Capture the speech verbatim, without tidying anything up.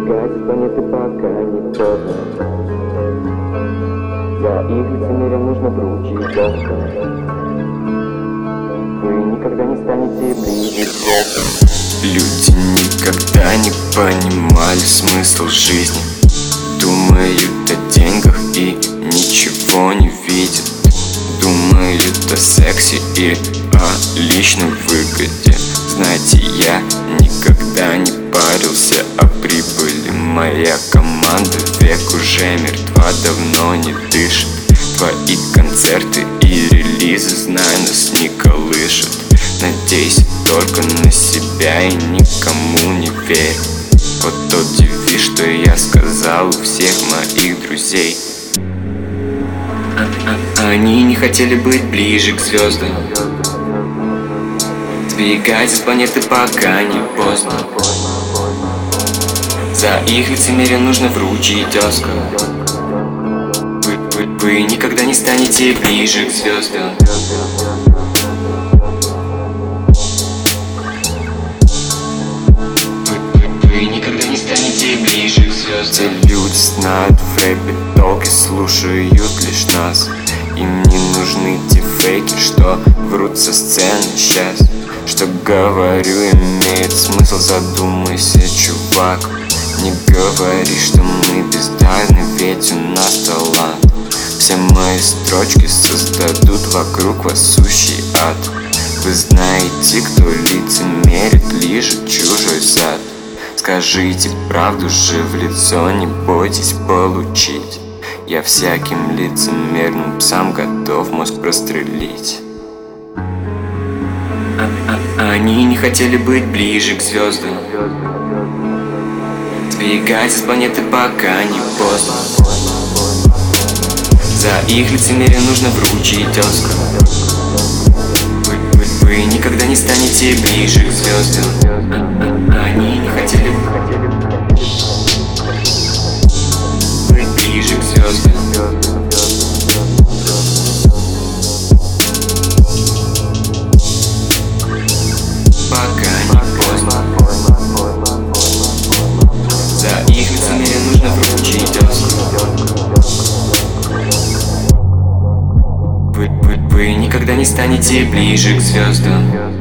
Сбегать с планеты, пока не поздно. За их лицемерием нужно проучить жестко. Вы никогда не станете ближе к звездам. Люди никогда не понимали смысл жизни. Думают о деньгах и ничего не видят. Думают о сексе и о личной выгоде. Знаете, я никогда не парился о прибыли. Моя команда век уже мертва, давно не дышит. Твои концерты и релизы, знаю, нас не колышут. Надейся только на себя и никому не верь. Вот тот девиз, что я сказал у всех моих друзей. Они не хотели быть ближе к звездам. Сбегать с планеты, пока не поздно. За их лицемерие нужно вручить Оскар. Вы, вы, вы никогда не станете ближе к звездам. Вы никогда не станете ближе к звездам. Те люди знают в рэпе толк и слушают лишь нас. Им не нужны те фейки, что врут со сцены сейчас. Что говорю, имеет смысл, задумайся, чувак. Не говори, что мы бездарны, ведь у нас талант. Все мои строчки создадут вокруг вас сущий ад. Вы знаете, кто лицемерит, лижет чужой зад. Скажите правду же в лицо, не бойтесь получить. Я всяким лицемерным псам готов мозг прострелить. Они не хотели быть ближе к звездам. Сбегать с планеты, пока не поздно. За их лицемерие нужно вручить Оскар. Вы, вы, вы никогда не станете ближе к звездам. Они не хотели быть ближе к звездам. Пока не поздно. За их лицемерие нужно вручить Оскар. Вы, вы, вы никогда не станете ближе к звездам.